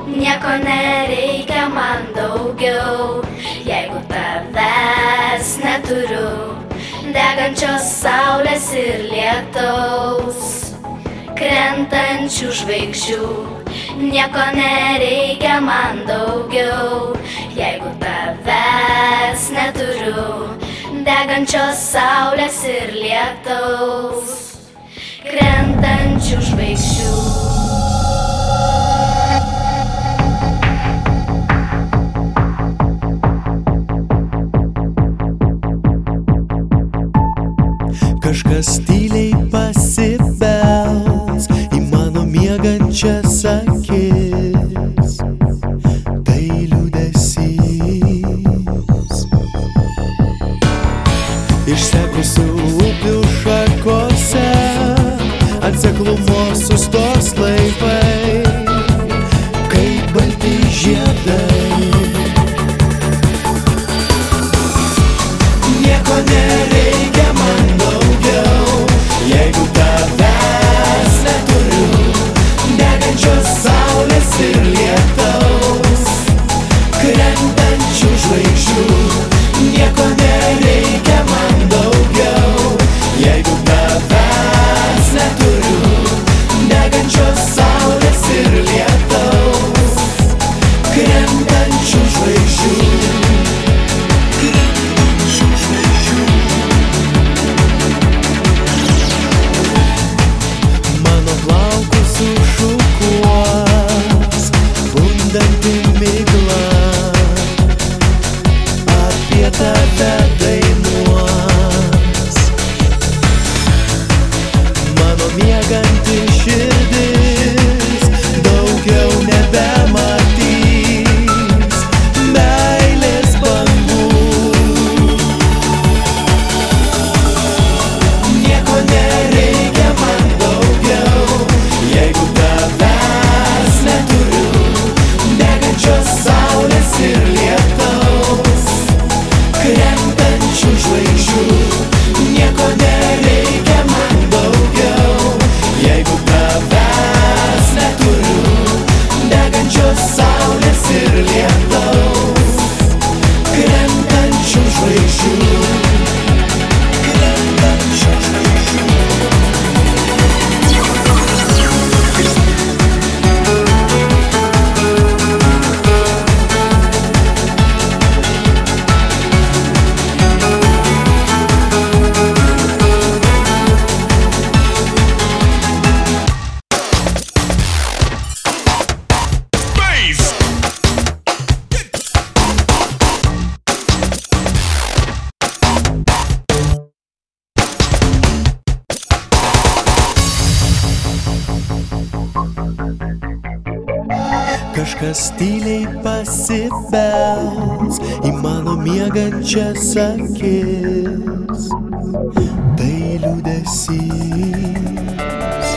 Nieko nereikia man daugiau, jeigu tavęs neturiu. Degančios saulės ir lietaus, krentančių žvaigždžių. Nieko nereikia man daugiau, jeigu tavęs neturiu. Degančios saulės ir lietaus, krentančių žvaigždžių. Kažkas tyliai pasibels į mano miegančias akis. Tai liūdesys išsekusių upių šakose, atseklumo sustos laivai, kaip balti žiedai. Nieko nereikia man daugiau, jeigu tavęs neturiu. Degančios saulės ir lietaus, krentančių žvaigždžių. Nieko nereikia man daugiau, jeigu tavęs neturiu. Degančios saulės ir lietaus, krentančių žvaigždžių. Sušukuos bundanti migla, apie tave dainuos. Mano mieganti širdis daugiau nebematys meilės bangų. Nieko nereikia man daugiau, jeigu tavęs neturiu. Degančios saulės ir lietaus, krentančių žvaigždžių. Nieko nereikia man daugiau, jeigu tavęs neturiu. Degančios saulės ir lietaus, krentančių žvaigždžių. Kažkas tyliai pasibels į mano miegančias akis. Tai liūdesys